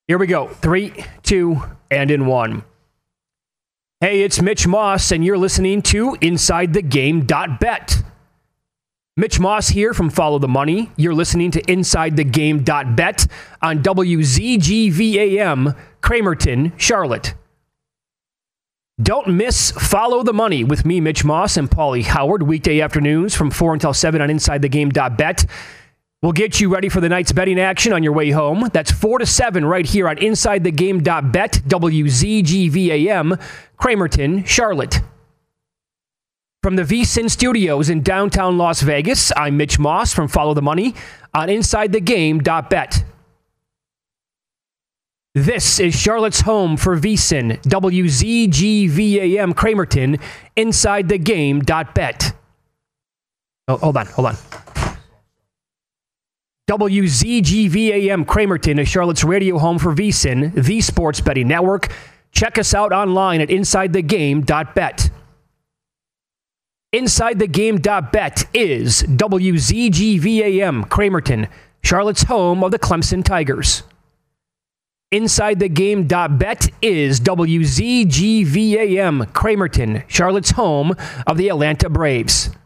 Here we go. 3, 2, and in 1. Hey, it's Mitch Moss, and you're listening to InsideTheGame.bet. Mitch Moss here from Follow the Money. You're listening to InsideTheGame.bet on WZGVAM, Cramerton, Charlotte. Don't miss Follow the Money with me, Mitch Moss, and Paulie Howard, weekday afternoons from 4 until 7 on InsideTheGame.bet. We'll get you ready for the night's betting action on your way home. That's 4 to 7 right here on InsideTheGame.bet, WZGVAM, Cramerton, Charlotte. From the VSiN Studios in downtown Las Vegas, I'm Mitch Moss from Follow the Money on InsideTheGame.bet. This is Charlotte's home for VSiN, WZGVAM, Cramerton, InsideTheGame.bet. Oh, hold on. WZGVAM Cramerton is Charlotte's radio home for VSiN, the sports betting network. Check us out online at InsideTheGame.bet. InsideTheGame.bet is WZGVAM Cramerton, Charlotte's home of the Clemson Tigers. InsideTheGame.bet is WZGVAM Cramerton, Charlotte's home of the Atlanta Braves.